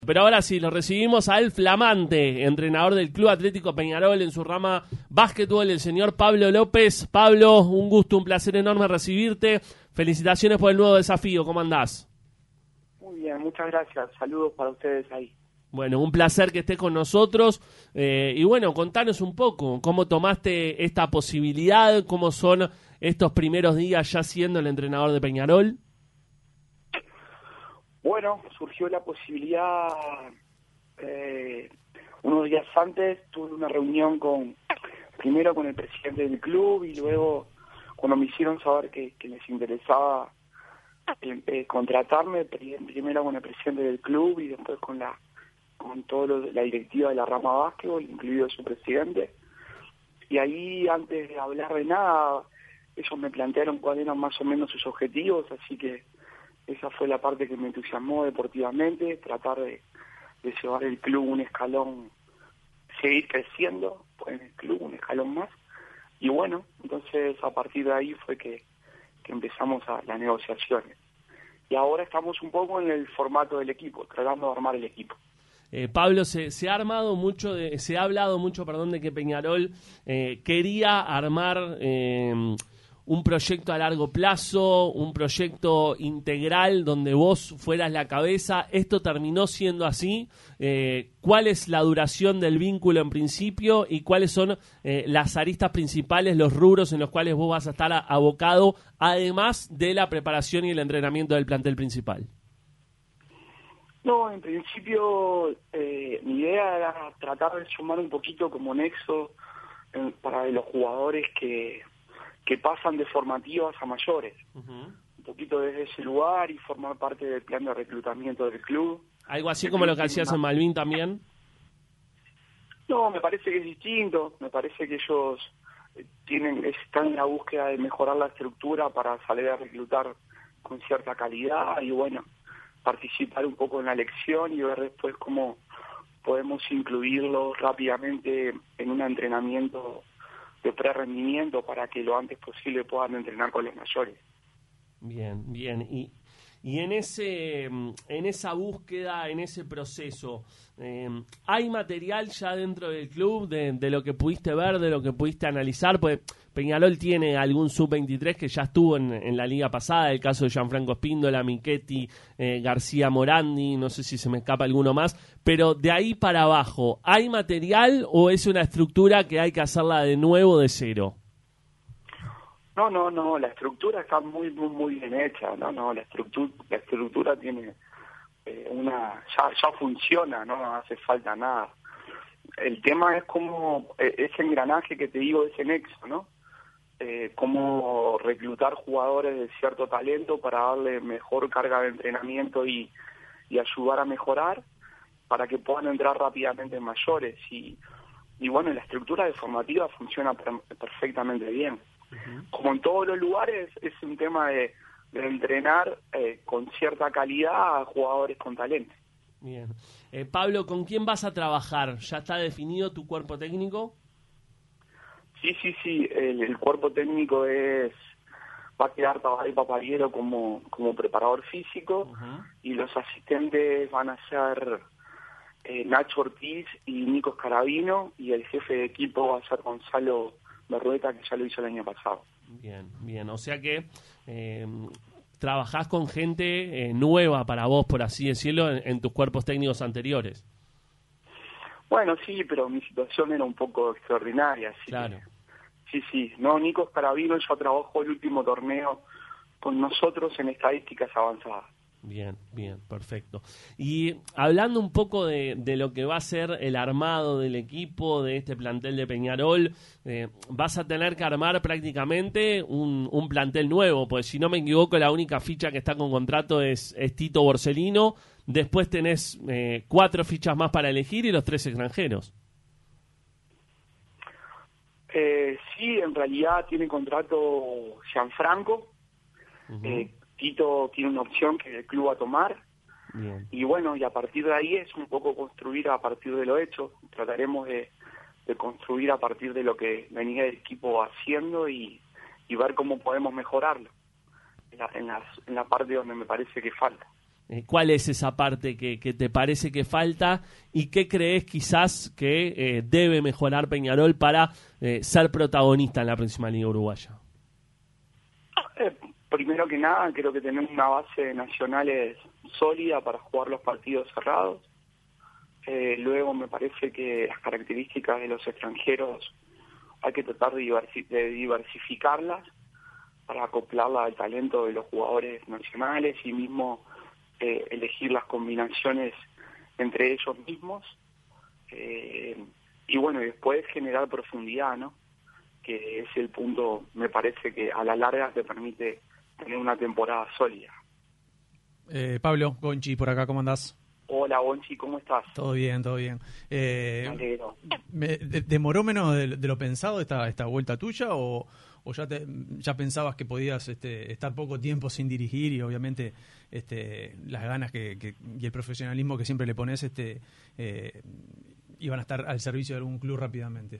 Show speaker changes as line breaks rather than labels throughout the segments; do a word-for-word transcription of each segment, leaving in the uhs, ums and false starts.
Pero ahora sí, lo recibimos al flamante entrenador del Club Atlético Peñarol en su rama básquetbol, el señor Pablo López. Pablo, un gusto, un placer enorme recibirte. Felicitaciones por el nuevo desafío, ¿cómo andás?
Muy bien, muchas gracias. Saludos para ustedes ahí.
Bueno, un placer que estés con nosotros. Eh, y bueno, contanos un poco cómo tomaste esta posibilidad, cómo son estos primeros días ya siendo el entrenador de Peñarol.
Bueno, surgió la posibilidad, eh, unos días antes tuve una reunión con, primero con el presidente del club y luego cuando me hicieron saber que, que les interesaba eh, eh, contratarme, primero con el presidente del club y después con la con toda la directiva de la rama básquetbol, incluido su presidente. Y ahí, antes de hablar de nada, ellos me plantearon cuáles eran más o menos sus objetivos, así que esa fue la parte que me entusiasmó deportivamente, tratar de, de llevar el club un escalón, seguir creciendo en el club, un escalón más. Y bueno, entonces a partir de ahí fue que, que empezamos a las negociaciones. Y ahora estamos un poco en el formato del equipo, tratando de armar el equipo.
Eh, Pablo, se, se ha armado mucho, de, se ha hablado mucho, perdón, de que Peñarol eh, quería armar eh, un proyecto a largo plazo, un proyecto integral donde vos fueras la cabeza. ¿Esto terminó siendo así? Eh, ¿Cuál es la duración del vínculo en principio y cuáles son eh, las aristas principales, los rubros en los cuales vos vas a estar abocado, además de la preparación y el entrenamiento del plantel principal?
No, en principio eh, mi idea era tratar de sumar un poquito como nexo eh, para los jugadores que, que pasan de formativas a mayores. Uh-huh. Un poquito desde ese lugar y formar parte del plan de reclutamiento del club.
¿Algo así como lo que hacías en Malvin también?
No, me parece que es distinto. Me parece que ellos tienen están en la búsqueda de mejorar la estructura para salir a reclutar con cierta calidad y bueno, participar un poco en la elección y ver después cómo podemos incluirlos rápidamente en un entrenamiento de pre-rendimiento para que lo antes posible puedan entrenar con los mayores.
Bien, bien. Y, y en ese en esa búsqueda, en ese proceso, eh, ¿hay material ya dentro del club de, de lo que pudiste ver, de lo que pudiste analizar? Pues Peñarol tiene algún sub veintitrés que ya estuvo en, en la liga pasada, el caso de Gianfranco Espíndola, Michetti, eh, García Morandi, no sé si se me escapa alguno más, pero de ahí para abajo, ¿hay material o es una estructura que hay que hacerla de nuevo de cero?
No, no, no, la estructura está muy, muy, muy bien hecha, no, no, la estructura, la estructura tiene eh, una, ya, ya funciona, no hace falta nada. El tema es como eh, ese engranaje que te digo, ese nexo, ¿no? Eh, cómo reclutar jugadores de cierto talento para darle mejor carga de entrenamiento y, y ayudar a mejorar para que puedan entrar rápidamente en mayores. Y, y bueno, la estructura de formativa funciona per, perfectamente bien. Uh-huh. Como en todos los lugares, es un tema de, de entrenar eh, con cierta calidad a jugadores con talento.
Bien. Eh, Pablo, ¿con quién vas a trabajar? ¿Ya está definido tu cuerpo técnico?
Sí, sí, sí, el, el cuerpo técnico es va a quedar Tabaré Papariero como, como preparador físico. Uh-huh. Y los asistentes van a ser eh, Nacho Ortiz y Nico Scarabino y el jefe de equipo va a ser Gonzalo Berrueta, que ya lo hizo el año pasado.
Bien, bien, o sea que eh, trabajás con gente eh, nueva para vos, por así decirlo, en, en tus cuerpos técnicos anteriores.
Bueno, sí, pero mi situación era un poco extraordinaria. Así
claro.
Que, sí, sí. No, Nico Scarabino ya trabajó el último torneo con nosotros en estadísticas avanzadas.
Bien, bien, perfecto. Y hablando un poco de, de lo que va a ser el armado del equipo, de este plantel de Peñarol, eh, vas a tener que armar prácticamente un, un plantel nuevo, pues si no me equivoco la única ficha que está con contrato es, es Tito Borsellino, después tenés eh, cuatro fichas más para elegir y los tres extranjeros.
Eh, sí, en realidad tiene contrato Gianfranco, uh-huh. eh, Tito tiene una opción que el club va a tomar. Bien. Y bueno, y a partir de ahí es un poco construir a partir de lo hecho. Trataremos de, de construir a partir de lo que venía el equipo haciendo y, y ver cómo podemos mejorarlo en la, en, las, en la parte donde me parece que falta.
Eh, ¿Cuál es esa parte que, que te parece que falta y qué crees quizás que eh, debe mejorar Peñarol para eh, ser protagonista en la próxima Liga Uruguaya?
Eh, primero que nada, creo que tenemos una base de nacionales sólida para jugar los partidos cerrados. Eh, luego me parece que las características de los extranjeros hay que tratar de, diversi- de diversificarlas para acoplarla al talento de los jugadores nacionales y mismo eh, elegir las combinaciones entre ellos mismos. Eh, y bueno, y después generar profundidad, ¿no? Que es el punto, me parece que a la larga te permite tener una temporada sólida.
Eh, Pablo, Gonchi, por acá, ¿cómo andás?
Hola, Gonchi, ¿cómo estás?
Todo bien, todo bien. Eh,
Me alegro.
me, de, ¿Demoró menos de, de lo pensado esta, esta vuelta tuya o, o ya te, ya pensabas que podías este, estar poco tiempo sin dirigir y obviamente este, las ganas que, que, y el profesionalismo que siempre le pones este, eh, iban a estar al servicio de algún club rápidamente?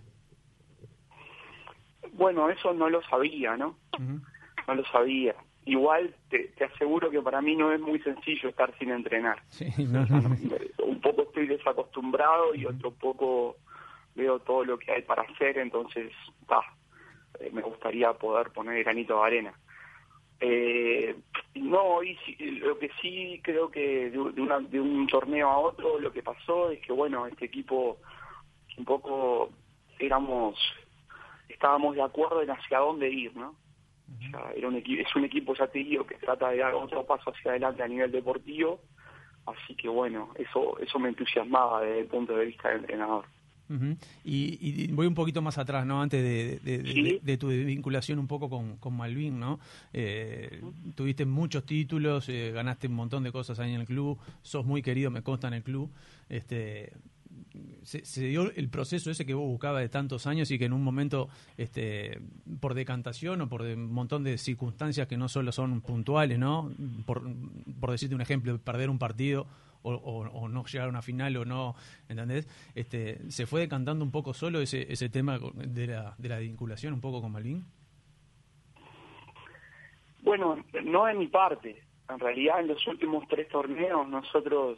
Bueno, eso no lo sabía, ¿no? Uh-huh. No lo sabía. Igual te, te aseguro que para mí no es muy sencillo estar sin entrenar.
Sí, no, no, no.
Un poco estoy desacostumbrado y otro poco veo todo lo que hay para hacer, entonces bah, eh, me gustaría poder poner granito de arena. Eh, no, y sí, lo que sí creo que de, de, una, de un torneo a otro lo que pasó es que, bueno, este equipo un poco éramos, estábamos de acuerdo en hacia dónde ir, ¿no? O sea, era un equipo, es un equipo, ya te digo, que trata de dar otro paso hacia adelante a nivel deportivo, así que bueno, eso eso me entusiasmaba desde el punto de vista del entrenador.
Uh-huh. y, y voy un poquito más atrás, ¿no? Antes de, de, de, ¿Sí? de, de tu vinculación un poco con, con Malvin, ¿no? Eh, uh-huh. Tuviste muchos títulos, eh, ganaste un montón de cosas ahí en el club, sos muy querido, me consta, en el club. Este, se, se dio el proceso ese que vos buscabas de tantos años y que en un momento, este, por decantación o por un montón de circunstancias que no solo son puntuales, ¿no? Por, por decirte un ejemplo, perder un partido o, o, o no llegar a una final o no, ¿entendés? Este, ¿se fue decantando un poco solo ese ese tema de la, de la vinculación un poco con Malvin?
Bueno, no de mi parte. En realidad, en los últimos tres torneos nosotros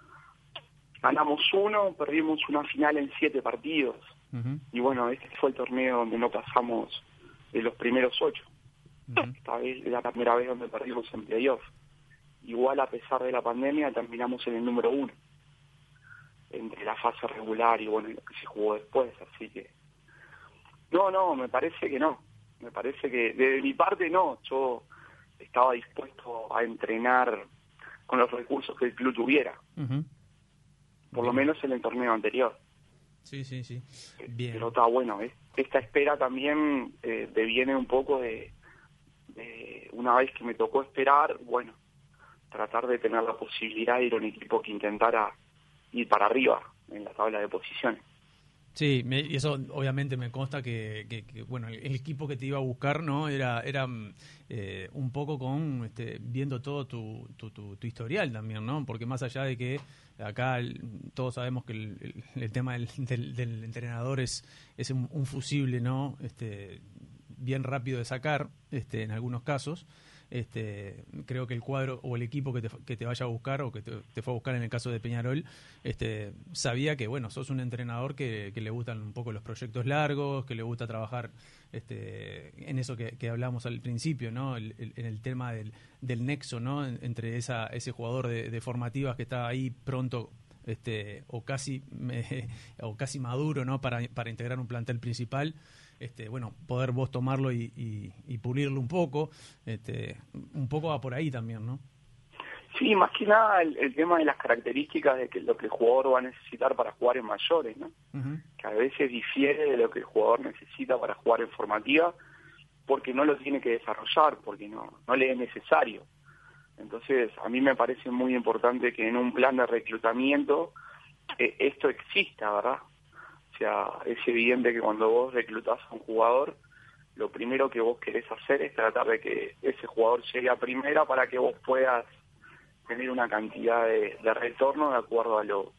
ganamos uno, perdimos una final en siete partidos. Uh-huh. Y bueno, este fue el torneo donde no pasamos de los primeros ocho. Uh-huh. Esta vez es la primera vez donde perdimos en playoff. Igual, a pesar de la pandemia, terminamos en el número uno. Entre la fase regular y bueno, lo que se jugó después. Así que... No, no, me parece que no. Me parece que, de mi parte, no. Yo estaba dispuesto a entrenar con los recursos que el club tuviera. Uh-huh. Por lo menos en el torneo anterior.
Sí, sí, sí. Bien.
Pero está bueno, ¿eh? Esta espera también eh, deviene un poco de, de una vez que me tocó esperar, bueno, tratar de tener la posibilidad de ir a un equipo que intentara ir para arriba en la tabla de posiciones.
Sí, me, y eso obviamente me consta que, que, que bueno, el, el equipo que te iba a buscar, ¿no? Era era eh, un poco con este, viendo todo tu, tu, tu, tu historial también, ¿no? Porque más allá de que acá el, todos sabemos que el, el, el tema del, del, del entrenador es es un, un fusible, ¿no? Este, bien rápido de sacar, este, en algunos casos. Este, creo que el cuadro o el equipo que te, que te vaya a buscar o que te, te fue a buscar en el caso de Peñarol, este, sabía que, bueno, sos un entrenador que, que le gustan un poco los proyectos largos, que le gusta trabajar este, en eso que, que hablamos al principio, ¿no? El, el, en el tema del, del nexo, ¿no? Entre esa, ese jugador de, de formativas que está ahí pronto este, o casi me, o casi maduro, ¿no? Para, para integrar un plantel principal. Este, bueno, poder vos tomarlo y, y, y pulirlo un poco, este, un poco va por ahí también, ¿no?
Sí, más que nada el, el tema de las características de que lo que el jugador va a necesitar para jugar en mayores, ¿no? Uh-huh. Que a veces difiere de lo que el jugador necesita para jugar en formativa, porque no lo tiene que desarrollar, porque no, no le es necesario. Entonces, a mí me parece muy importante que en un plan de reclutamiento eh, esto exista, ¿verdad? O sea, es evidente que cuando vos reclutás a un jugador, lo primero que vos querés hacer es tratar de que ese jugador llegue a primera para que vos puedas tener una cantidad de, de retorno de acuerdo a lo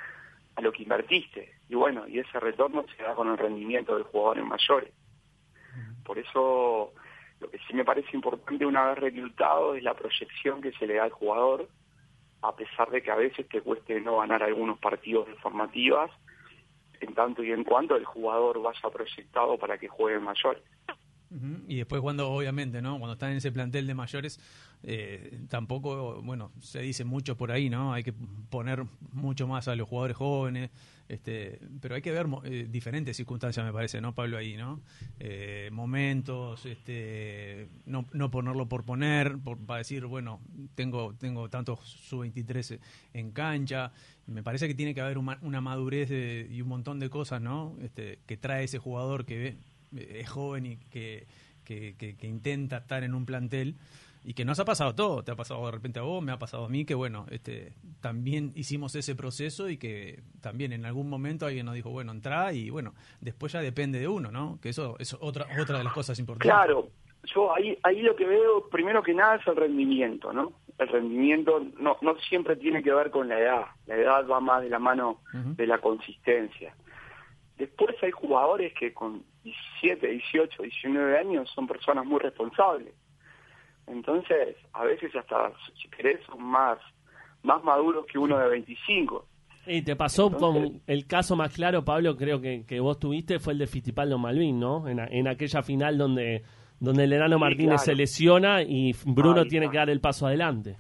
a lo que invertiste. Y bueno, y ese retorno se da con el rendimiento del jugador en mayores. Por eso, lo que sí me parece importante una vez reclutado es la proyección que se le da al jugador a pesar de que a veces te cueste no ganar algunos partidos de formativas, en tanto y en cuanto el jugador vaya proyectado para que juegue en mayores.
Uh-huh. Y después cuando, obviamente, ¿no? Cuando están en ese plantel de mayores, eh, tampoco, bueno, se dice mucho por ahí, ¿no? Hay que poner mucho más a los jugadores jóvenes, este, pero hay que ver eh, diferentes circunstancias, me parece, ¿no, Pablo? Ahí, ¿no? Eh, momentos, este, no, no ponerlo por poner, por, para decir, bueno, tengo tengo tantos sub veintitrés en cancha. Me parece que tiene que haber una, una madurez de, y un montón de cosas, ¿no? Este, que trae ese jugador que ve es joven y que, que, que, que intenta estar en un plantel y que nos ha pasado todo, te ha pasado de repente a vos, me ha pasado a mí, que bueno, este, también hicimos ese proceso y que también en algún momento alguien nos dijo, bueno, entrá y bueno, después ya depende de uno, ¿no? Que eso es otra otra de las cosas importantes.
Claro, yo ahí ahí lo que veo, primero que nada, es el rendimiento, ¿no? El rendimiento no, no siempre tiene que ver con la edad, la edad va más de la mano uh-huh. de la consistencia. Después hay jugadores que con diecisiete, dieciocho, diecinueve años son personas muy responsables. Entonces, a veces hasta, si querés, son más, más maduros que uno de veinticinco.
Y te pasó
Entonces,
con el caso más claro, Pablo, creo que, que vos tuviste, fue el de Fittipaldo Malvin, ¿no? En, en aquella final donde, donde el Enano
sí,
Martínez
claro.
se lesiona y Bruno
Ahí
tiene
está.
que dar el paso adelante.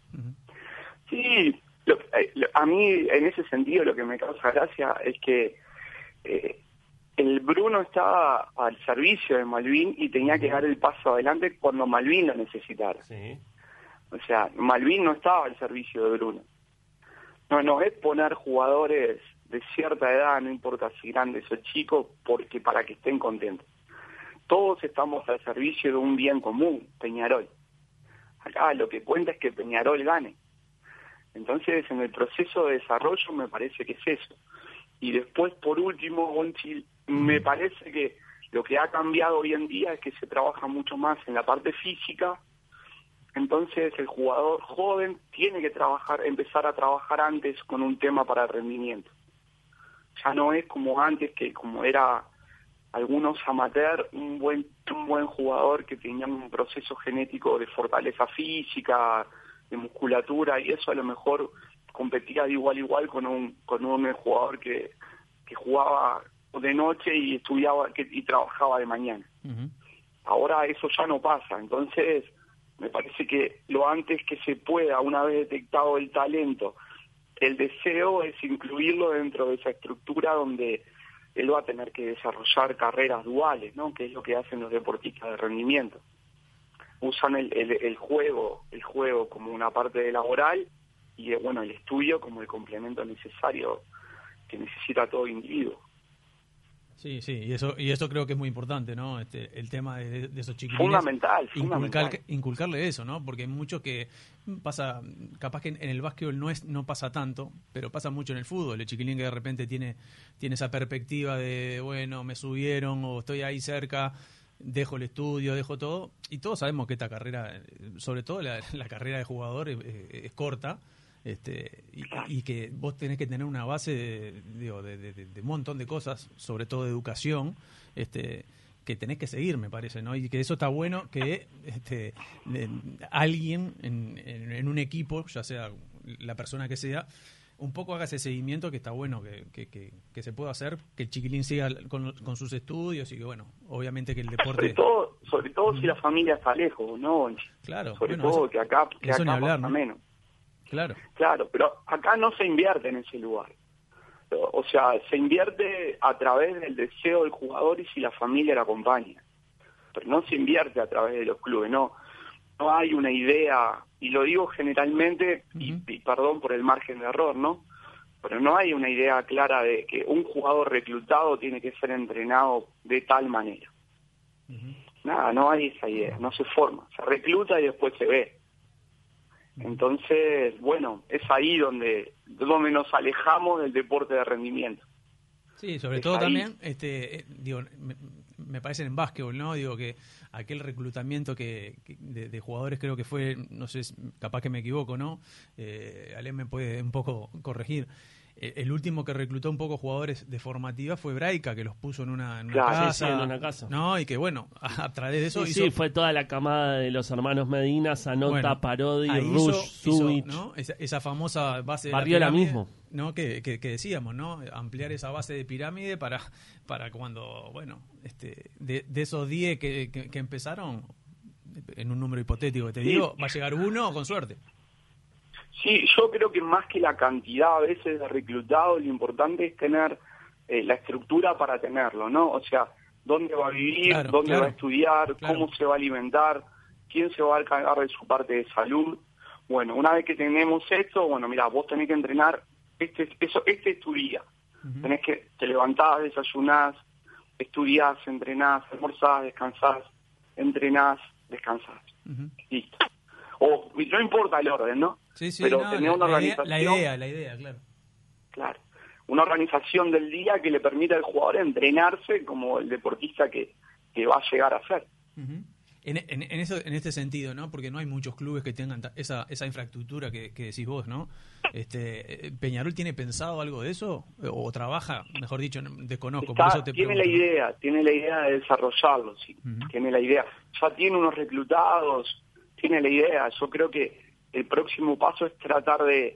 Sí, lo, lo, a mí en ese sentido lo que me causa gracia es que Eh, el Bruno estaba al servicio de Malvin y tenía que dar el paso adelante cuando Malvin lo necesitara.
Sí.
O sea, Malvin no estaba al servicio de Bruno. No, no es poner jugadores de cierta edad, no importa si grandes o chicos, porque para que estén contentos. Todos estamos al servicio de un bien común, Peñarol. Acá lo que cuenta es que Peñarol gane. Entonces, en el proceso de desarrollo me parece que es eso. Y después, por último, Gonchi, me parece que lo que ha cambiado hoy en día es que se trabaja mucho más en la parte física. Entonces, el jugador joven tiene que trabajar, empezar a trabajar antes con un tema para el rendimiento. Ya no es como antes, que como era algunos amateur, un buen, un buen jugador que tenía un proceso genético de fortaleza física, de musculatura, y eso a lo mejor competía de igual a igual con un con un jugador que, que jugaba de noche y estudiaba que, y trabajaba de mañana. Uh-huh. Ahora eso ya no pasa, entonces me parece que lo antes que se pueda, una vez detectado el talento, el deseo es incluirlo dentro de esa estructura donde él va a tener que desarrollar carreras duales, ¿no? Que es lo que hacen los deportistas de rendimiento. Usan el, el, el juego, el juego como una parte de laboral y bueno, el estudio como el complemento necesario que necesita todo individuo.
Sí, sí, y eso y eso creo que es muy importante, ¿no? Este, el tema de, de esos chiquilines.
Fundamental,
inculcar,
fundamental.
Inculcarle eso, ¿no? Porque hay mucho que pasa, capaz que en el básquetbol no es no pasa tanto, pero pasa mucho en el fútbol. El chiquilín que de repente tiene tiene esa perspectiva de, bueno, me subieron o estoy ahí cerca, dejo el estudio, dejo todo. Y todos sabemos que esta carrera, sobre todo la, la carrera de jugador, es, es corta. Este, y, y que vos tenés que tener una base de, digo, de, de, de un montón de cosas, sobre todo de educación, este, que tenés que seguir, me parece, ¿no? Y que eso está bueno que este, de, alguien en, en, en un equipo, ya sea la persona que sea, un poco haga ese seguimiento que está bueno que, que, que, que se pueda hacer, que el chiquilín siga con, con sus estudios y que, bueno, obviamente que el deporte...
Sobre todo, sobre todo si la familia está lejos, ¿no?
Claro.
Sobre
bueno,
todo
eso,
que acá, que
eso
acá
ni hablar,
pasa
¿no?
menos.
Claro.
Claro, pero acá no se invierte en ese lugar. O sea, se invierte a través del deseo del jugador y si la familia lo acompaña. Pero no se invierte a través de los clubes, no. No hay una idea, y lo digo generalmente, uh-huh. y, y perdón por el margen de error, ¿no? Pero no hay una idea clara de que un jugador reclutado tiene que ser entrenado de tal manera. Uh-huh. Nada, no hay esa idea, no se forma. Se recluta y después se ve. Entonces, bueno, es ahí donde donde nos alejamos del deporte de rendimiento.
Sí, sobre
es
todo
ahí.
También, este, eh, digo, me, me parece en básquetbol, ¿no? Digo que aquel reclutamiento que, que de, de jugadores creo que fue, no sé, capaz que me equivoco, ¿no? Eh, Ale me puede un poco corregir. el último que reclutó un poco jugadores de formativa fue Braica, que los puso en una, en una
claro,
casa,
sí, sí, en una casa.
¿no? Y que bueno, a, a través de eso
sí,
hizo...
sí, fue toda la camada de los hermanos Medina, Zanota,
Bueno,
Parodi,
ahí
Rush,
hizo,
Zubich.
hizo, ¿no? esa, esa famosa base de
Barriola
la pirámide,
mismo.
¿no? Que, que, que decíamos, ¿no? Ampliar esa base de pirámide para, para cuando, bueno, este, de, de esos diez que, que, que empezaron, en un número hipotético que te digo, sí. Va a llegar uno con suerte.
Sí, yo creo que más que la cantidad a veces de reclutados, lo importante es tener eh, la estructura para tenerlo, ¿no? O sea, dónde va a vivir,
claro,
dónde
claro,
va a estudiar,
claro.
cómo se va a alimentar, quién se va a encargar de su parte de salud. Bueno, una vez que tenemos esto, bueno, mira, vos tenés que entrenar, este, eso, este es tu día. Uh-huh. Tenés que, te levantás, desayunás, estudiás, entrenás, almorzás, descansás, entrenás, descansás. Uh-huh. Listo. O no importa el orden, ¿no?
Sí, sí,
pero
no,
tener
la,
una
la
organización.
Idea, la idea, la idea, claro.
Claro. Una organización del día que le permita al jugador entrenarse como el deportista que, que va a llegar a ser.
Uh-huh. En, en, en, eso, en este sentido, ¿no? Porque no hay muchos clubes que tengan esa, esa infraestructura que, que decís vos, ¿no? Este, ¿Peñarol tiene pensado algo de eso? ¿O trabaja, mejor dicho, desconozco?
Está,
por eso te
tiene
pregunto,
la idea, ¿no? Tiene la idea de desarrollarlo, sí. Uh-huh. Tiene la idea. Ya tiene unos reclutados, tiene la idea. Yo creo que el próximo paso es tratar de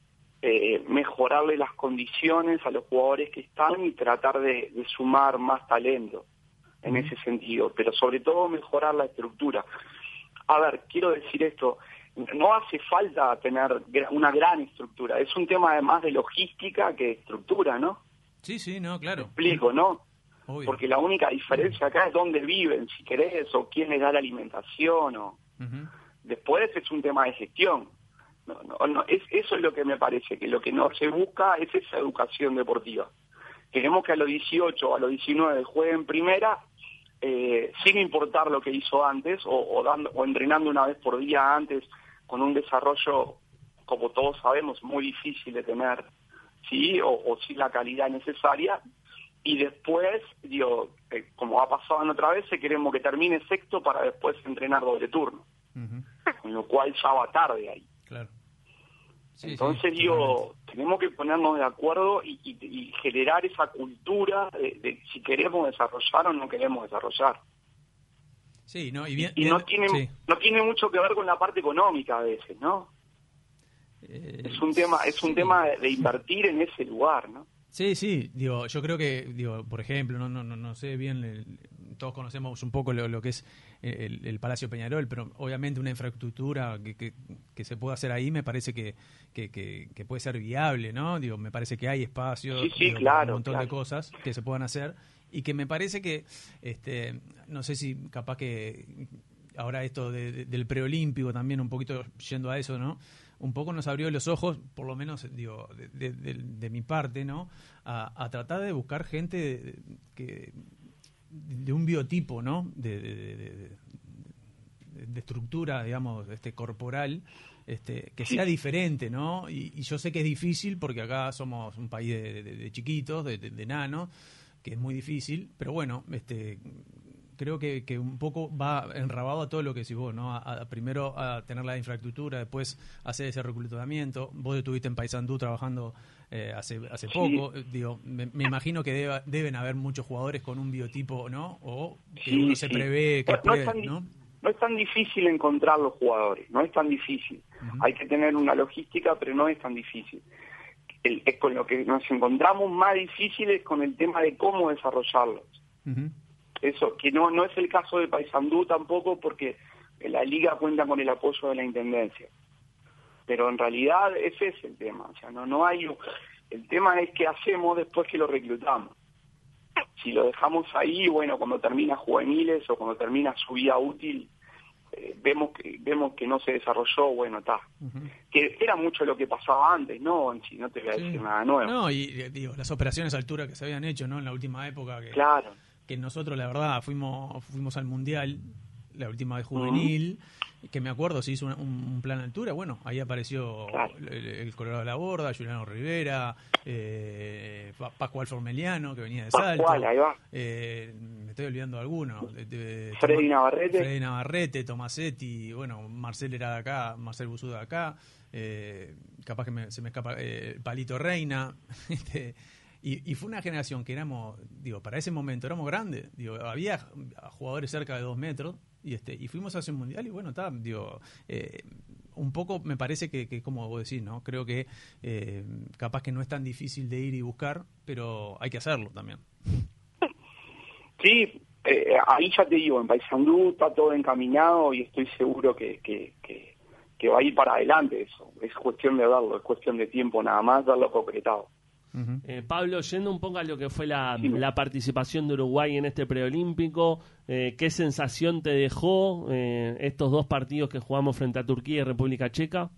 eh, mejorarle las condiciones a los jugadores que están y tratar de, de sumar más talento en ese sentido, pero sobre todo mejorar la estructura. A ver, quiero decir esto, no hace falta tener una gran estructura, es un tema además de logística que estructura, ¿no?
Sí, sí, no, claro.
Me explico, ¿no?
Obvio.
Porque la única diferencia acá es dónde viven, si querés, o quién les da la alimentación, o... Uh-huh. Después es un tema de gestión. No, no, no, es, eso es lo que me parece, que lo que no se busca es esa educación deportiva. Queremos que a los dieciocho o a los diecinueve jueguen primera, eh, sin importar lo que hizo antes, o, o, dando, o entrenando una vez por día antes, con un desarrollo, como todos sabemos, muy difícil de tener, ¿sí? O, o sin la calidad necesaria. Y después, digo, eh, como ha pasado en otra vez, queremos que termine sexto para después entrenar doble turno. Uh-huh. Con lo cual ya va tarde ahí.
Claro. Sí,
Entonces,
sí,
digo,
totalmente.
tenemos que ponernos de acuerdo y, y, y generar esa cultura de, de si queremos desarrollar o no queremos desarrollar.
Sí, no, y, bien,
y, y
bien,
no tiene
sí.
no tiene mucho que ver con la parte económica a veces, ¿no? Eh, es un tema es un sí. tema de, de invertir en ese lugar, ¿no?
Sí, sí, digo, yo creo que, digo, por ejemplo, no no no, no sé bien, el, todos conocemos un poco lo, lo que es el, el Palacio Peñarol, pero obviamente una infraestructura que, que, que se pueda hacer ahí me parece que, que, que, que puede ser viable, ¿no? Digo, me parece que hay espacio,
sí, sí,
digo,
claro,
un montón
claro.
de cosas que se puedan hacer y que me parece que, este, no sé si capaz que ahora esto de, de, del preolímpico también un poquito yendo a eso, ¿no? Un poco nos abrió los ojos, por lo menos digo de, de, de, de mi parte, ¿no? A, a tratar de buscar gente de, que de un biotipo, ¿no? De, de, de, de, de estructura, digamos, este corporal, este que sea diferente, ¿no? Y, y yo sé que es difícil porque acá somos un país de, de, de chiquitos, de, de, de nanos, que es muy difícil, pero bueno, este creo que, que un poco va enrabado a todo lo que decís vos, ¿no? A, a, primero a tener la infraestructura, después hacer ese reclutamiento. Vos estuviste en Paysandú trabajando eh, hace hace sí. poco. Digo, me, me imagino que deba, deben haber muchos jugadores con un biotipo, ¿no? O que
sí,
uno se
sí.
prevé que
no,
puede,
no, es tan,
¿no?
no es tan difícil encontrar los jugadores, no es tan difícil. Uh-huh. Hay que tener una logística, pero no es tan difícil. El, es con lo que nos encontramos más difícil es con el tema de cómo desarrollarlos. Uh-huh. Eso, que no no es el caso de Paysandú tampoco, porque la liga cuenta con el apoyo de la intendencia. Pero en realidad ese es el tema, o sea, no no hay el tema es qué hacemos después que lo reclutamos. Si lo dejamos ahí, bueno, cuando termina juveniles o cuando termina su vida útil, eh, vemos que vemos que no se desarrolló, bueno, está. Uh-huh. Que era mucho lo que pasaba antes, ¿no? Si no te voy a decir sí. nada nuevo.
No, y digo, las operaciones a altura que se habían hecho, ¿no? En la última época que
Claro.
que nosotros la verdad fuimos fuimos al mundial la última vez juvenil, uh-huh. que me acuerdo se hizo un, un plan altura, bueno, ahí apareció claro. el, el Colorado de la Borda, Juliano Rivera, eh, Pascual Formeliano, que venía de Salto.
Pascual, ahí va.
Eh, me estoy olvidando de alguno. De, de,
Freddy Navarrete.
Freddy Navarrete, Tomasetti, bueno, Marcel era de acá, Marcel Busuda de acá, eh, capaz que me, se me escapa eh, Palito Reina, este... Y, y fue una generación que éramos, digo, para ese momento éramos grandes, digo, había jugadores cerca de dos metros y este y fuimos a hacer un mundial y bueno, está, digo, eh, un poco me parece que, que como vos decís, ¿no? Creo que eh, capaz que no es tan difícil de ir y buscar, pero hay que hacerlo también.
Sí, eh, ahí ya te digo, en Paysandú está todo encaminado y estoy seguro que, que, que, que va a ir para adelante eso. Es cuestión de verlo, es cuestión de tiempo nada más, verlo concretado.
Uh-huh. Eh, Pablo, yendo un poco a lo que fue la, sí. la participación de Uruguay en este preolímpico, eh, ¿qué sensación te dejó eh, estos dos partidos que jugamos frente a Turquía y República Checa?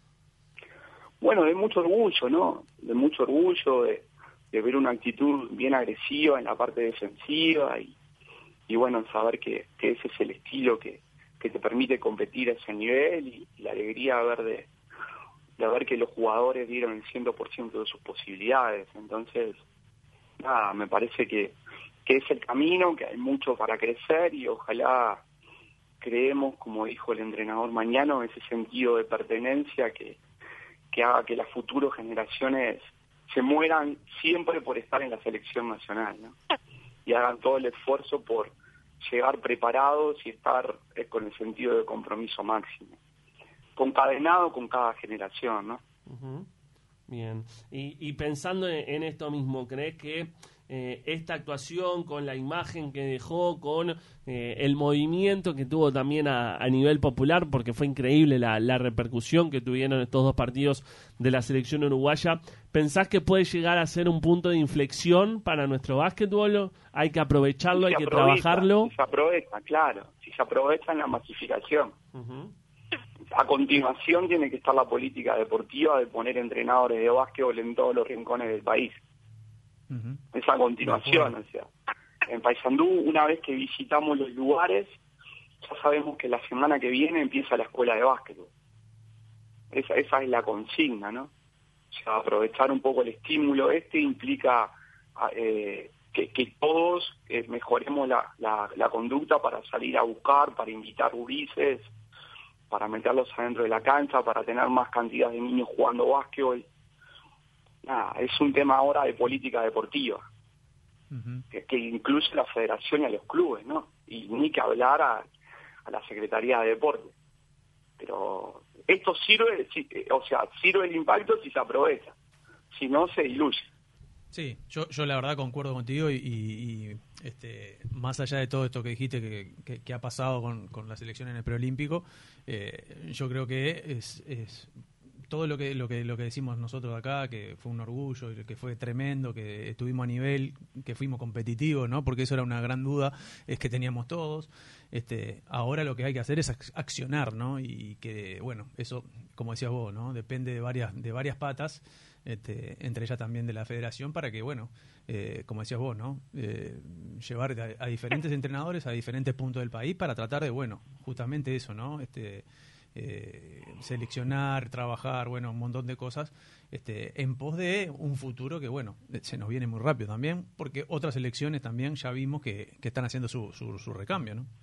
Bueno, de mucho orgullo, ¿no? De mucho orgullo, de, de ver una actitud bien agresiva en la parte defensiva y, y bueno, saber que, que ese es el estilo que, que te permite competir a ese nivel y, y la alegría de ver de de ver que los jugadores dieron el cien por ciento de sus posibilidades. Entonces, nada, me parece que, que es el camino, que hay mucho para crecer y ojalá creemos, como dijo el entrenador Mañano, ese sentido de pertenencia que, que haga que las futuras generaciones se mueran siempre por estar en la selección nacional, ¿no? Y hagan todo el esfuerzo por llegar preparados y estar eh, con el sentido de compromiso máximo. Concadenado con cada generación, ¿no?
Uh-huh. Bien. Y, y pensando en, en esto mismo, ¿crees que eh, esta actuación, con la imagen que dejó, con eh, el movimiento que tuvo también a, a nivel popular, porque fue increíble la, la repercusión que tuvieron estos dos partidos de la selección uruguaya, ¿pensás que puede llegar a ser un punto de inflexión para nuestro básquetbol? ¿Hay que aprovecharlo, hay que trabajarlo?
Si se aprovecha, claro. Si se aprovecha en la masificación. Uh-huh. A continuación tiene que estar la política deportiva de poner entrenadores de básquetbol en todos los rincones del país. Uh-huh. Es a continuación, o sea, en Paysandú, una vez que visitamos los lugares, ya sabemos que la semana que viene empieza la escuela de básquetbol. Esa, esa es la consigna, ¿no? O sea, aprovechar un poco el estímulo este implica eh, que, que todos eh, mejoremos la, la, la conducta para salir a buscar, para invitar gurises, para meterlos adentro de la cancha, para tener más cantidad de niños jugando básquetbol. Nada, es un tema ahora de política deportiva, uh-huh. que, que incluye a la federación y a los clubes, ¿no? Y ni que hablar a, a la Secretaría de Deporte. Pero esto sirve, o sea, sirve el impacto si se aprovecha, si no se diluye.
Sí, yo, yo la verdad concuerdo contigo y, y, y este, más allá de todo esto que dijiste que, que, que ha pasado con, con la selección en el preolímpico, eh, yo creo que es, es todo lo que, lo que lo que decimos nosotros acá, que fue un orgullo, que fue tremendo, que estuvimos a nivel, que fuimos competitivos, ¿no? Porque eso era una gran duda, es que teníamos todos. Este, ahora lo que hay que hacer es accionar, ¿no? Y que, bueno, eso, como decías vos, ¿no? Depende de varias, de varias patas. Este, entre ellas también de la federación, para que, bueno, eh, como decías vos, ¿no? Eh, llevar a, a diferentes entrenadores a diferentes puntos del país para tratar de, bueno, justamente eso, ¿no? Este, eh, seleccionar, trabajar, bueno, un montón de cosas, este, en pos de un futuro que, bueno, se nos viene muy rápido también, porque otras elecciones también ya vimos que, que están haciendo su, su, su recambio, ¿no?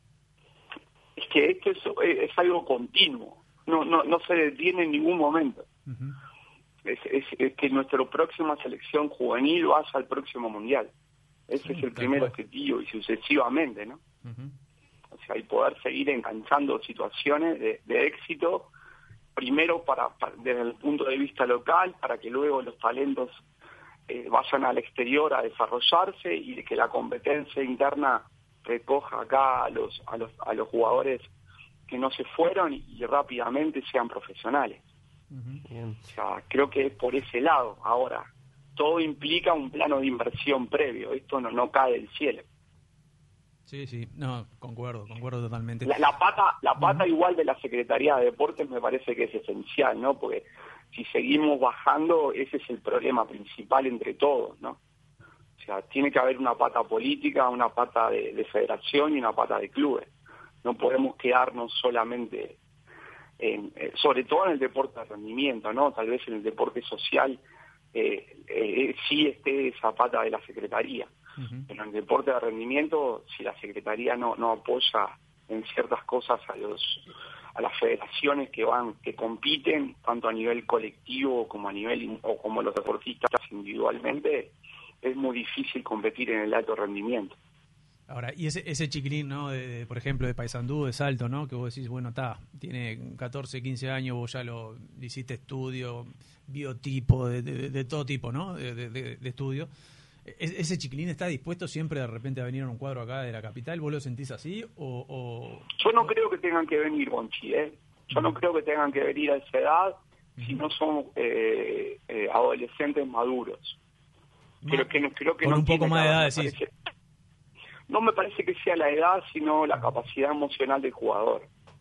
Es que esto es, es algo continuo, no, no, no se detiene en ningún momento. Uh-huh. Es, es, es que nuestra próxima selección juvenil vaya al próximo mundial. Ese sí, es el primer cual. objetivo y sucesivamente, ¿no? Uh-huh. O sea, y poder seguir enganchando situaciones de, de éxito, primero para, para desde el punto de vista local, para que luego los talentos eh, vayan al exterior a desarrollarse y de que la competencia interna recoja acá a los a los a los jugadores que no se fueron y, y rápidamente sean profesionales. Uh-huh. O sea, creo que es por ese lado. Ahora, todo implica un plano de inversión previo. Esto no, no cae del cielo.
Sí, sí, no, concuerdo, concuerdo totalmente.
La, la pata, la pata uh-huh. igual de la Secretaría de Deportes me parece que es esencial, ¿no? Porque si seguimos bajando, ese es el problema principal entre todos, ¿no? O sea, tiene que haber una pata política, una pata de, de federación y una pata de clubes. no podemos quedarnos solamente en, eh, sobre todo en el deporte de rendimiento, ¿no? Tal vez en el deporte social eh, eh, sí esté esa pata de la Secretaría, uh-huh. pero en el deporte de rendimiento, si la Secretaría no, no apoya en ciertas cosas a los a las federaciones que van que compiten tanto a nivel colectivo como a nivel o como los deportistas individualmente, es muy difícil competir en el alto rendimiento.
Ahora, y ese ese chiquilín, ¿no? De, de, por ejemplo, de Paysandú, de Salto, ¿no? Que vos decís, bueno, está, tiene catorce, quince años, vos ya lo hiciste estudio, biotipo, de, de, de todo tipo, ¿no? De, de, de estudio. ¿Ese chiquilín está dispuesto siempre de repente a venir a un cuadro acá de la capital? ¿Vos lo sentís así? O, o...
Yo no creo que tengan que venir, Bonchi, ¿eh? Yo no creo que tengan que venir a esa edad uh-huh. si no son eh, eh, adolescentes maduros. Creo que, creo que
Con
no
un poco más de edad, decís.
Parece, no me parece que sea la edad, sino la capacidad emocional del jugador,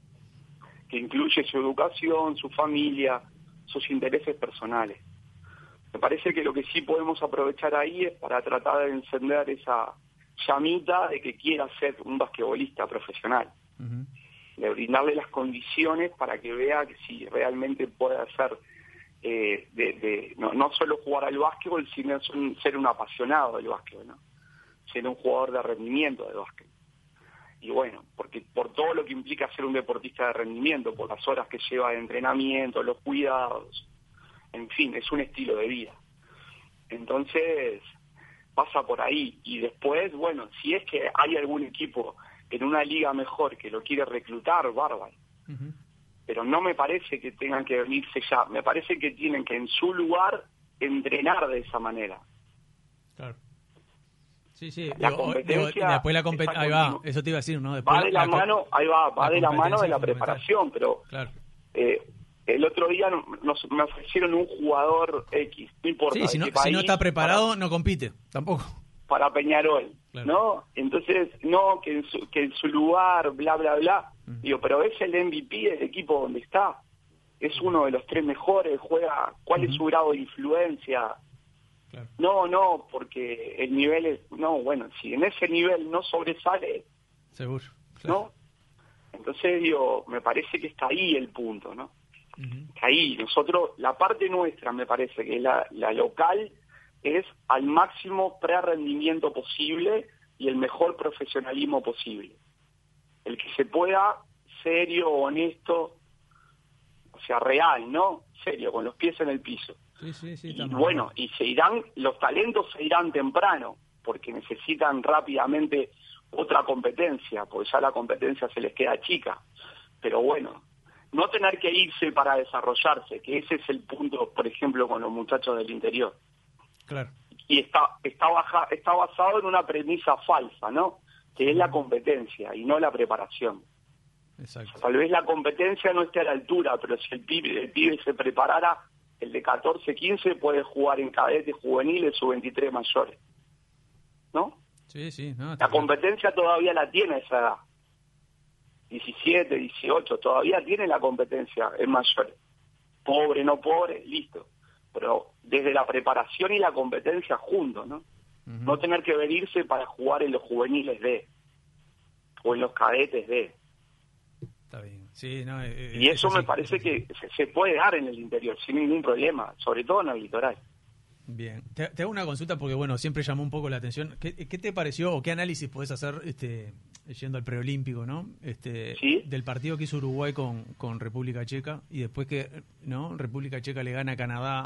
que incluye su educación, su familia, sus intereses personales. Me parece que lo que sí podemos aprovechar ahí es para tratar de encender esa llamita de que quiera ser un basquetbolista profesional. Uh-huh. De brindarle las condiciones para que vea que si realmente puede hacer, eh, de, de, no, no solo jugar al básquetbol, sino ser un apasionado del básquetbol, ¿no? Ser un jugador de rendimiento de básquet. Y bueno, porque por todo lo que implica ser un deportista de rendimiento, por las horas que lleva de entrenamiento, los cuidados, en fin, es un estilo de vida. Entonces, pasa por ahí. Y después, bueno, si es que hay algún equipo en una liga mejor que lo quiere reclutar, bárbaro. Uh-huh. Pero no me parece que tengan que venirse ya. Me parece que tienen que en su lugar entrenar de esa manera.
Claro. Sí, sí.
La
digo,
competencia...
Digo, después la compet- ahí va, eso te iba a decir, ¿no? Después
va de la, la mano, ahí va, va la de la mano de la preparación, pero...
Claro.
Eh, el otro día nos, me ofrecieron un jugador X, no importa.
Sí, si no,
país,
si no está preparado,
para,
no compite, tampoco.
Para Peñarol, claro. ¿no? Entonces, no, que en su, que en su lugar, bla, bla, bla. Uh-huh. Digo, pero es el M V P del equipo donde está. Es uno de los tres mejores, juega, ¿cuál uh-huh. es su grado de influencia? Claro. No, no, porque el nivel es... No, bueno, si en ese nivel no sobresale...
Seguro, claro.
¿no? Entonces, digo, me parece que está ahí el punto, ¿no? Uh-huh. Ahí, nosotros, la parte nuestra, me parece que la, la local es al máximo pre-rendimiento posible y el mejor profesionalismo posible. El que se pueda, serio, honesto, o sea, real, ¿no? Serio, con los pies en el piso.
Sí, sí, sí,
y bueno, y se irán, los talentos se irán temprano, porque necesitan rápidamente otra competencia, porque ya la competencia se les queda chica. Pero bueno, no tener que irse para desarrollarse, que ese es el punto, por ejemplo, con los muchachos del interior.
Claro.
Y está está baja, está basado en una premisa falsa, ¿no? Que es la competencia y no la preparación.
Exacto.
O sea, tal vez la competencia no esté a la altura, pero si el pibe, el pibe se preparara, el de catorce, quince puede jugar en cadetes juveniles o veintitrés mayores, ¿no?
Sí, sí. No,
la competencia todavía la tiene esa edad. diecisiete, dieciocho, todavía tiene la competencia en mayores. Pobre, no pobre, listo. Pero desde la preparación y la competencia juntos, ¿no? Uh-huh. No tener que venirse para jugar en los juveniles de o en los cadetes de.
Está bien. Sí, no, eh,
y eso, eso me
sí,
parece
eso
que
sí.
se, se puede dar en el interior sin ningún problema, sobre todo en el litoral.
Bien, te, te hago una consulta porque, bueno, siempre llamó un poco la atención. ¿Qué, qué te pareció o qué análisis podés hacer este, yendo al preolímpico, ¿no? Este,
¿Sí?
Del partido que hizo Uruguay con, con República Checa y después que, ¿no? República Checa le gana a Canadá,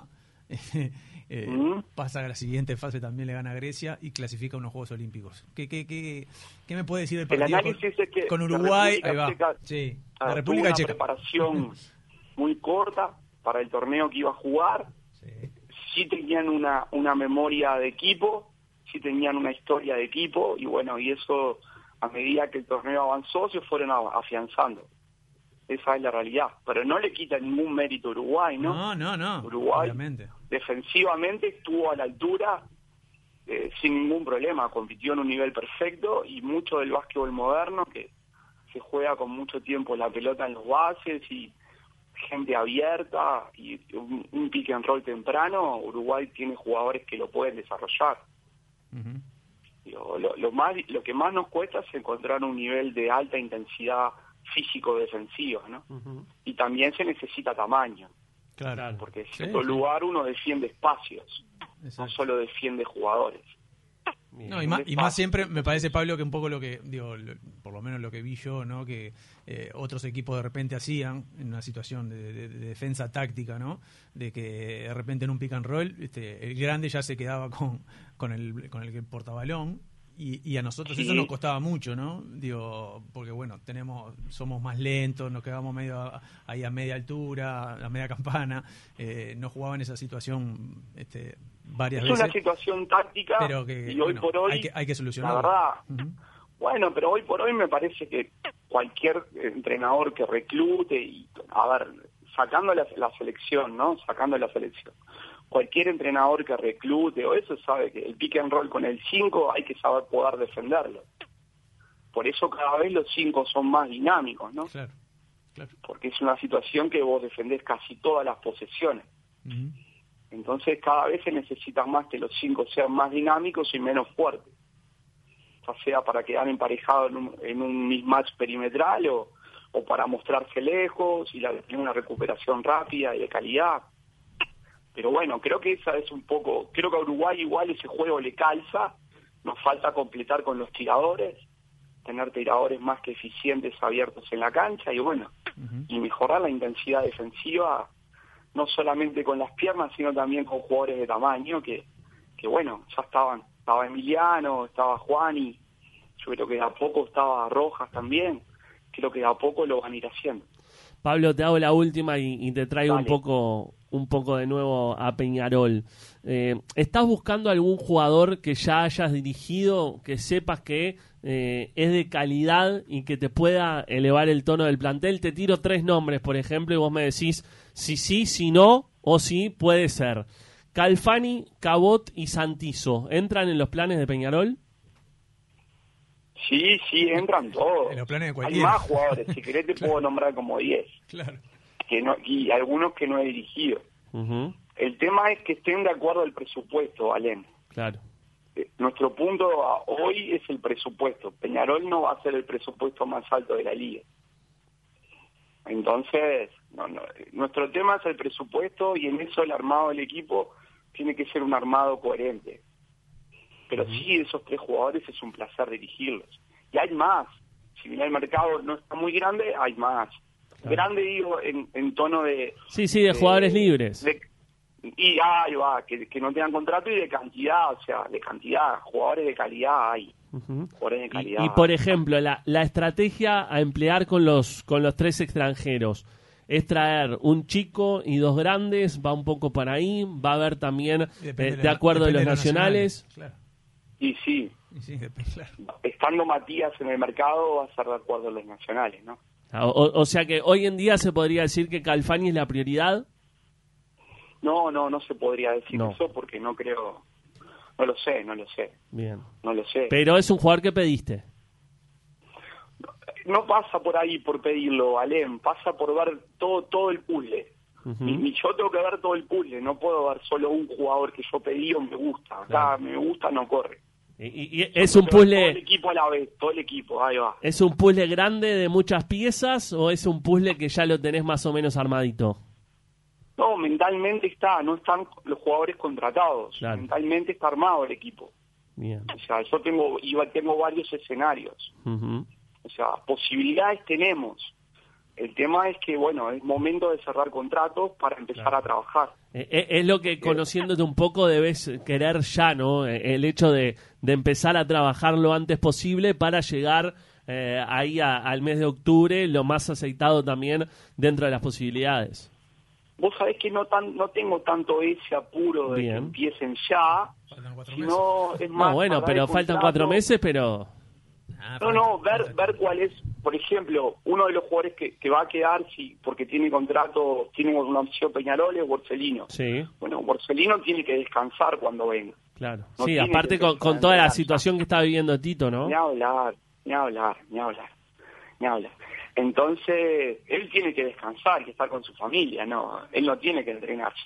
eh, mm. pasa a la siguiente fase, también le gana a Grecia y clasifica a unos Juegos Olímpicos. ¿Qué, qué, qué, qué me puede decir del partido
el análisis
con,
es que
con Uruguay?
Ahí va.
Checa, sí,
la
República
tuvo
Checa.
Una preparación muy corta para el torneo que iba a jugar.
Sí.
Sí tenían una, una memoria de equipo, sí tenían una historia de equipo, y bueno, y eso a medida que el torneo avanzó se fueron afianzando. Esa es la realidad, pero no le quita ningún mérito a Uruguay, ¿no?
No, no, no.
Uruguay
obviamente.
Defensivamente estuvo a la altura eh, sin ningún problema, compitió en un nivel perfecto y mucho del básquetbol moderno que se juega con mucho tiempo la pelota en los bases y gente abierta y un, un pick and roll temprano. Uruguay tiene jugadores que lo pueden desarrollar.
Uh-huh.
Digo, lo, lo, más, lo que más nos cuesta es encontrar un nivel de alta intensidad físico-defensiva, ¿no? Uh-huh. Y también se necesita tamaño.
Claro.
Porque en
sí,
cierto
sí.
lugar uno defiende espacios,
Exacto.
no solo defiende jugadores.
No, y más, y más siempre me parece, Pablo, que un poco lo que, digo, lo, por lo menos lo que vi yo, ¿no? Que eh, otros equipos de repente hacían en una situación de, de, de defensa táctica, ¿no? De que de repente en un pick and roll este, el grande ya se quedaba con, con el con el portabalón. Y, y a nosotros sí. Eso nos costaba mucho, ¿no? Digo, porque bueno, tenemos, somos más lentos, nos quedamos medio a, ahí a media altura, a media campana, eh, no jugaba en esa situación este, varias
es
veces.
Es una situación táctica
pero que,
y hoy
bueno,
por hoy
hay que, hay que solucionarlo.
La verdad,
uh-huh.
bueno, pero hoy por hoy me parece que cualquier entrenador que reclute, y a ver, sacando la, la selección, ¿no? Sacando la selección. Cualquier entrenador que reclute o eso sabe que el pick and roll con el cinco hay que saber poder defenderlo. Por eso cada vez los cinco son más dinámicos, ¿no?
Claro, claro.
Porque es una situación que vos defendés casi todas las posesiones. Uh-huh. Entonces cada vez se necesita más que los cinco sean más dinámicos y menos fuertes. Ya sea para quedar emparejados en un, en un mismatch perimetral o, o para mostrarse lejos y la, tener una recuperación rápida y de calidad. Pero bueno, creo que esa es un poco, creo que a Uruguay igual ese juego le calza, nos falta completar con los tiradores, tener tiradores más que eficientes abiertos en la cancha y bueno, uh-huh. y mejorar la intensidad defensiva, no solamente con las piernas, sino también con jugadores de tamaño, que, que bueno, ya estaban, estaba Emiliano, estaba Juani, yo creo que de a poco estaba Rojas también, creo que de a poco lo van a ir haciendo.
Pablo, te hago la última y, y te traigo
Dale.
un poco un poco de nuevo a Peñarol. Eh, ¿Estás buscando algún jugador que ya hayas dirigido, que sepas que eh, es de calidad y que te pueda elevar el tono del plantel? Te tiro tres nombres, por ejemplo, y vos me decís si sí, si no, o si puede ser. Calfani, Cabot y Santizo, ¿entran en los planes de Peñarol?
Sí, sí, entran todos.
En los planes de
Hay
cualquiera.
más jugadores, si querés te
Claro.
puedo nombrar como diez.
Claro.
Que no, y algunos que no he dirigido.
Uh-huh.
El tema es que estén de acuerdo al presupuesto, Alén.
Claro.
Eh, nuestro punto a hoy es el presupuesto. Peñarol no va a ser el presupuesto más alto de la liga. Entonces, no, no, nuestro tema es el presupuesto y en eso el armado del equipo tiene que ser un armado coherente. Pero uh-huh. sí, esos tres jugadores es un placer dirigirlos. Y hay más. Si bien el mercado no está muy grande, hay más. Claro. Grande digo en, en tono de...
Sí, sí, de, de jugadores libres.
De, y ahí va, que, que no tengan contrato y de cantidad, o sea, de cantidad, jugadores de calidad hay. Uh-huh. Jugadores de calidad.
Y, y por ejemplo, la, la estrategia a emplear con los con los tres extranjeros es traer un chico y dos grandes, va un poco para ahí, va a haber también, eh, de, de acuerdo de los, de los nacionales. nacionales.
Claro. Y sí,
y sí depende, claro.
Estando Matías en el mercado va a ser de acuerdo a los nacionales, ¿no?
O, o sea que hoy en día se podría decir que Calfani es la prioridad.
No, no, no se podría decir
no.
eso porque no creo, no lo sé, no lo sé.
Bien.
No lo sé.
Pero es un jugador que pediste.
No, no pasa por ahí por pedirlo, Alem, pasa por ver todo todo el puzzle. Uh-huh. Y, y yo tengo que ver todo el puzzle, no puedo ver solo un jugador que yo pedí o me gusta. Acá claro. me gusta, no corre.
Y, y, y es un puzzle...
Todo el equipo a la vez, todo el equipo, ahí va.
¿Es un puzzle grande de muchas piezas o es un puzzle que ya lo tenés más o menos armadito?
No, mentalmente está, no están los jugadores contratados. Claro. Mentalmente está armado el equipo.
Bien.
O sea, yo tengo, iba, tengo varios escenarios.
Uh-huh.
O sea, posibilidades tenemos. El tema es que, bueno, es momento de cerrar contratos para empezar claro. a trabajar.
Eh, es lo que, conociéndote un poco, debes querer ya, ¿no? El hecho de, de empezar a trabajar lo antes posible para llegar eh, ahí a, al mes de octubre, lo más aceitado también dentro de las posibilidades.
Vos sabés que no tan no tengo tanto ese apuro de Bien. que empiecen ya,
faltan cuatro
sino
meses.
es más...
No, bueno, pero faltan cuatro meses, pero...
Ah, no, no, ver ver cuál es, por ejemplo, uno de los jugadores que, que va a quedar, si porque tiene contrato, tiene una opción Peñarol, es Borsellino.
Sí.
Bueno, Borsellino tiene que descansar cuando venga.
Claro. No sí, aparte con, con toda la situación que está viviendo Tito, ¿no?
Ni hablar, ni hablar, ni hablar, ni hablar. Entonces, él tiene que descansar, que estar con su familia, no, él no tiene que entrenar ya.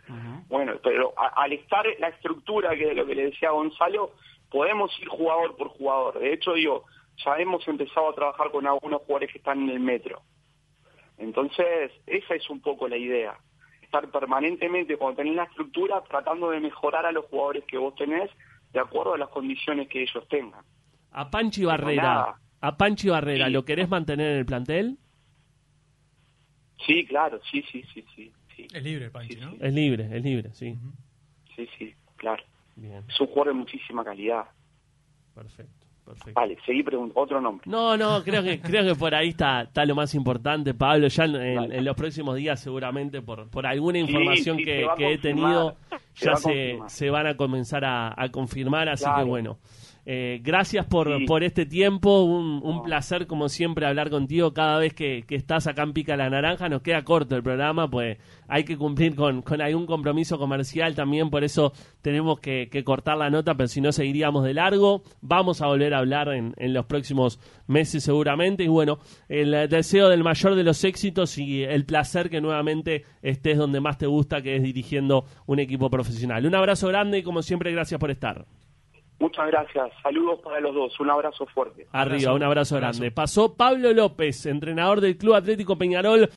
Uh-huh. Bueno, pero a, al estar la estructura, que es lo que le decía a Gonzalo, podemos ir jugador por jugador. De hecho, digo, ya hemos empezado a trabajar con algunos jugadores que están en el metro. Entonces, esa es un poco la idea. Estar permanentemente, cuando tenés la estructura, tratando de mejorar a los jugadores que vos tenés de acuerdo a las condiciones que ellos tengan.
A Panchi Barrera, a Panchi Barrera, sí. ¿Lo querés mantener en el plantel?
Sí, claro, sí, sí, sí, sí. sí.
Es libre Panchi, sí, ¿no?
Sí. Es libre, es libre, sí.
Uh-huh. Sí, sí, claro.
Bien.
Es un jugador de muchísima calidad.
Perfecto. Perfecto.
Vale, seguí preguntando otro nombre.
No, no, creo que creo que por ahí está, está lo más importante, Pablo. Ya en, en, en los próximos días, seguramente, por, por alguna información
sí, sí,
que, que he tenido,
se
ya se, se van a comenzar a, a confirmar. Así claro. que bueno, eh, gracias por, sí. por este tiempo. Un, un no. placer, como siempre, hablar contigo. Cada vez que, que estás acá en Pica la Naranja, nos queda corto el programa, pues hay que cumplir con, con algún compromiso comercial también. Por eso tenemos que, que cortar la nota, pero si no, seguiríamos de largo. Vamos a volver a hablar en, en los próximos meses seguramente, y bueno, el deseo del mayor de los éxitos y el placer que nuevamente estés donde más te gusta, que es dirigiendo un equipo profesional. Un abrazo grande y como siempre, gracias por estar.
Muchas gracias, saludos para los dos, un abrazo fuerte.
Arriba, un abrazo, un abrazo grande. Pasó Pablo López, entrenador del Club Atlético Peñarol.